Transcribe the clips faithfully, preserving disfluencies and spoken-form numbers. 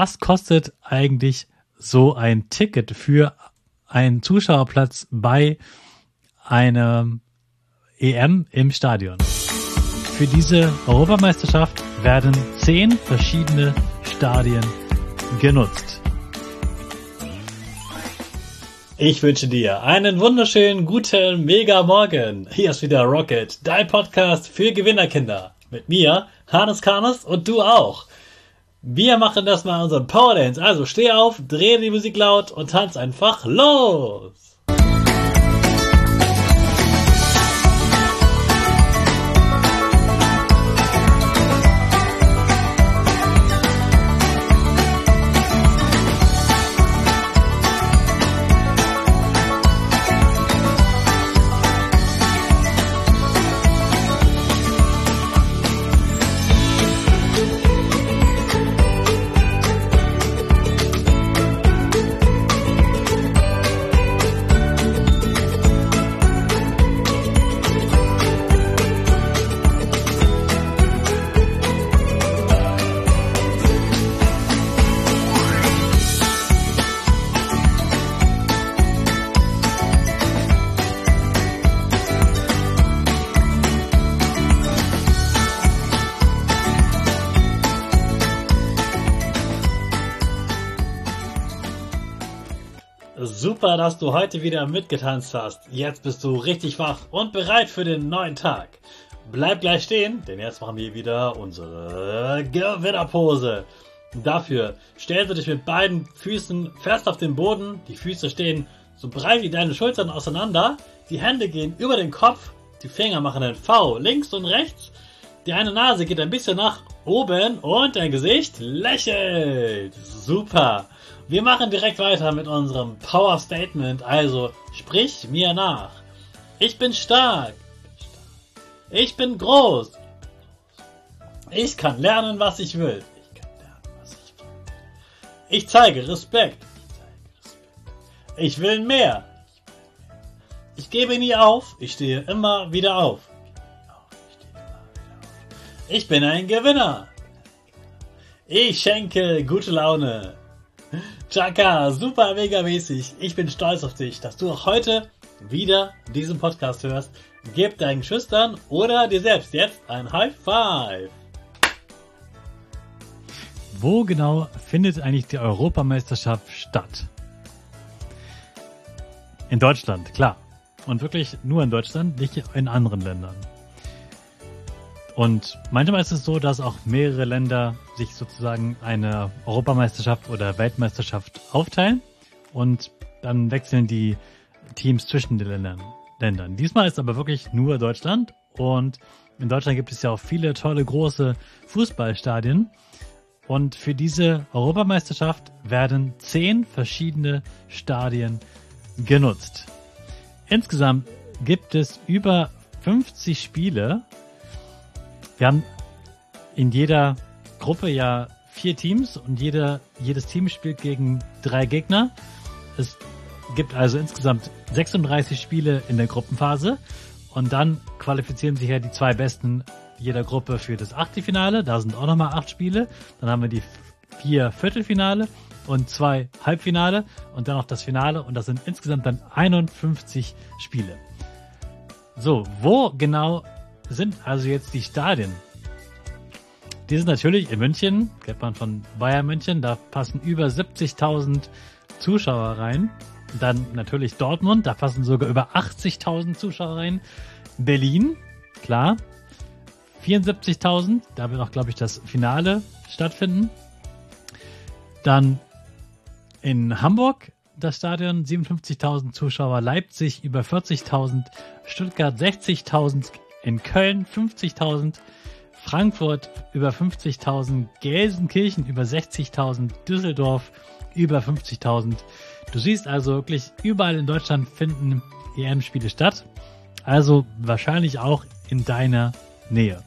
Was kostet eigentlich so ein Ticket für einen Zuschauerplatz bei einer E M im Stadion? Für diese Europameisterschaft werden zehn verschiedene Stadien genutzt. Ich wünsche dir einen wunderschönen, guten, mega Morgen. Hier ist wieder Rocket, dein Podcast für Gewinnerkinder. Mit mir, Hannes Karnes, und du auch. Wir machen das mal unseren Power Dance. Also steh auf, dreh die Musik laut und tanz einfach los. Super, dass du heute wieder mitgetanzt hast. Jetzt bist du richtig wach und bereit für den neuen Tag. Bleib gleich stehen, denn jetzt machen wir wieder unsere Gewinnerpose. Dafür stellst du dich mit beiden Füßen fest auf den Boden. Die Füße stehen so breit wie deine Schultern auseinander. Die Hände gehen über den Kopf. Die Finger machen ein V links und rechts. Die eine Nase geht ein bisschen nach oben und dein Gesicht lächelt. Super. Wir machen direkt weiter mit unserem Power Statement, also sprich mir nach. Ich bin stark. Ich bin groß. Ich kann lernen, was ich will. Ich kann lernen, was ich will. Ich zeige Respekt. Ich will mehr. Ich gebe nie auf. Ich stehe immer wieder auf. Ich bin ein Gewinner. Ich schenke gute Laune. Chaka, super mega mäßig. Ich bin stolz auf dich, dass du auch heute wieder diesen Podcast hörst. Gib deinen Schüchtern oder dir selbst jetzt ein High Five. Wo genau findet eigentlich die Europameisterschaft statt? In Deutschland, klar. Und wirklich nur in Deutschland, nicht in anderen Ländern. Und manchmal ist es so, dass auch mehrere Länder sich sozusagen eine Europameisterschaft oder Weltmeisterschaft aufteilen und dann wechseln die Teams zwischen den Ländern. Ländern. Diesmal ist aber wirklich nur Deutschland und in Deutschland gibt es ja auch viele tolle große Fußballstadien und für diese Europameisterschaft werden zehn verschiedene Stadien genutzt. Insgesamt gibt es über fünfzig Spiele. Wir haben in jeder Gruppe ja vier Teams und jeder, jedes Team spielt gegen drei Gegner. Es gibt also insgesamt sechsunddreißig Spiele in der Gruppenphase und dann qualifizieren sich ja die zwei Besten jeder Gruppe für das Achtelfinale. Da sind auch nochmal acht Spiele. Dann haben wir die vier Viertelfinale und zwei Halbfinale und dann noch das Finale und das sind insgesamt dann einundfünfzig Spiele. So, wo genau sind also jetzt die Stadien? Die sind natürlich in München, kennt man von Bayern München, da passen über siebzigtausend Zuschauer rein. Dann natürlich Dortmund, da passen sogar über achtzigtausend Zuschauer rein. Berlin, klar, vierundsiebzigtausend, da wird auch, glaube ich, das Finale stattfinden. Dann in Hamburg das Stadion, siebenundfünfzigtausend Zuschauer, Leipzig über vierzigtausend, Stuttgart sechzigtausend, in Köln fünfzigtausend, Frankfurt über fünfzigtausend, Gelsenkirchen über sechzigtausend, Düsseldorf über fünfzigtausend. Du siehst also wirklich, überall in Deutschland finden E M-Spiele statt, also wahrscheinlich auch in deiner Nähe.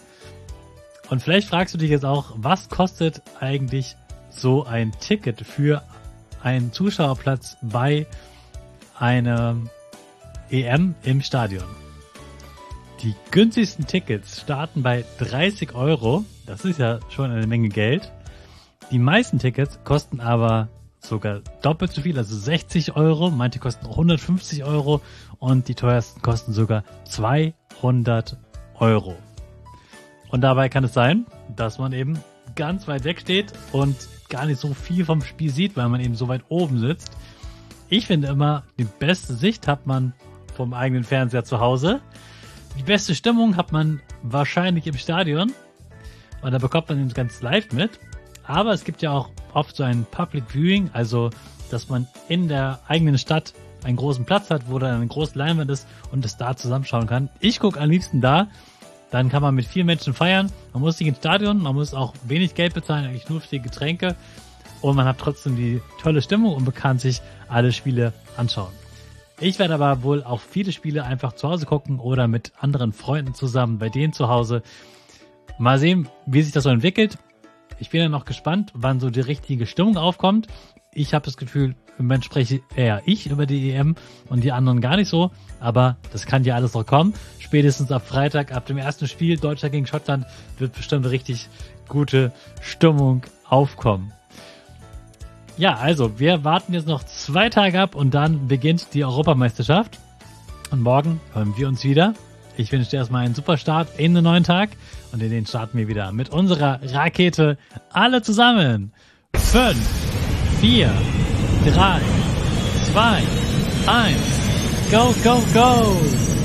Und vielleicht fragst du dich jetzt auch, was kostet eigentlich so ein Ticket für einen Zuschauerplatz bei einer E M im Stadion? Die günstigsten Tickets starten bei dreißig Euro. Das ist ja schon eine Menge Geld. Die meisten Tickets kosten aber sogar doppelt so viel, also sechzig Euro. Manche kosten hundertfünfzig Euro und die teuersten kosten sogar zweihundert Euro. Und dabei kann es sein, dass man eben ganz weit weg steht und gar nicht so viel vom Spiel sieht, weil man eben so weit oben sitzt. Ich finde immer, die beste Sicht hat man vom eigenen Fernseher zu Hause. Die beste Stimmung hat man wahrscheinlich im Stadion. Und da bekommt man eben ganz live mit. Aber es gibt ja auch oft so ein Public Viewing, also dass man in der eigenen Stadt einen großen Platz hat, wo dann eine große Leinwand ist und es da zusammenschauen kann. Ich gucke am liebsten da. Dann kann man mit vielen Menschen feiern. Man muss nicht ins Stadion, man muss auch wenig Geld bezahlen, eigentlich nur für die Getränke. Und man hat trotzdem die tolle Stimmung und kann sich alle Spiele anschauen. Ich werde aber wohl auch viele Spiele einfach zu Hause gucken oder mit anderen Freunden zusammen bei denen zu Hause. Mal sehen, wie sich das so entwickelt. Ich bin ja noch gespannt, wann so die richtige Stimmung aufkommt. Ich habe das Gefühl, im Moment spreche eher ich über die E M und die anderen gar nicht so. Aber das kann ja alles noch kommen. Spätestens ab Freitag, ab dem ersten Spiel Deutschland gegen Schottland, wird bestimmt richtig gute Stimmung aufkommen. Ja, also wir warten jetzt noch zwei Tage ab und dann beginnt die Europameisterschaft. Und morgen hören wir uns wieder. Ich wünsche dir erstmal einen super Start in den neuen Tag und in den starten wir wieder mit unserer Rakete alle zusammen. Fünf, vier, drei, zwei, eins, go, go, go!